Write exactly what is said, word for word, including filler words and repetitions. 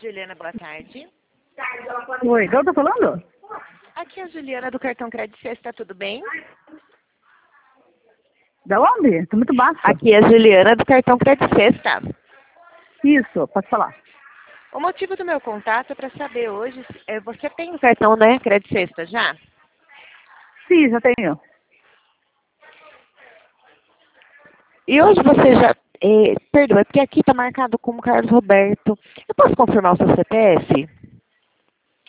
Juliana, boa tarde. Oi, de onde tá falando? Aqui é a Juliana do cartão Crédito Sexta, tudo bem? Da onde? Tô muito baixo. Aqui é a Juliana do cartão Crédito Sexta. Isso, pode falar. O motivo do meu contato é para saber hoje, se- é, você tem o cartão, né, Crédito Sexta já? Sim, já tenho. E hoje você já, é, perdoa, é porque aqui está marcado como Carlos Roberto. Eu posso confirmar o seu C P F?